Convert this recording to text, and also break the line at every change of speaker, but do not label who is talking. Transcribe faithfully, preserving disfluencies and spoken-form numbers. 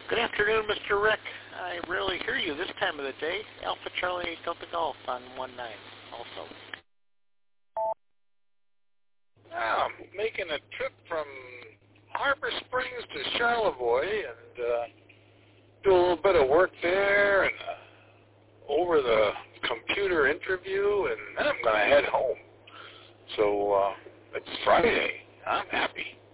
Good afternoon, Mister Rick. I rarely hear you this time of the day. Alpha Charlie Delta Golf on one nine also.
Yeah, I'm making a trip from Harbor Springs to Charlevoix and uh, do a little bit of work there and uh, over the computer interview, and then I'm going to head home. So uh, it's Friday. I'm happy.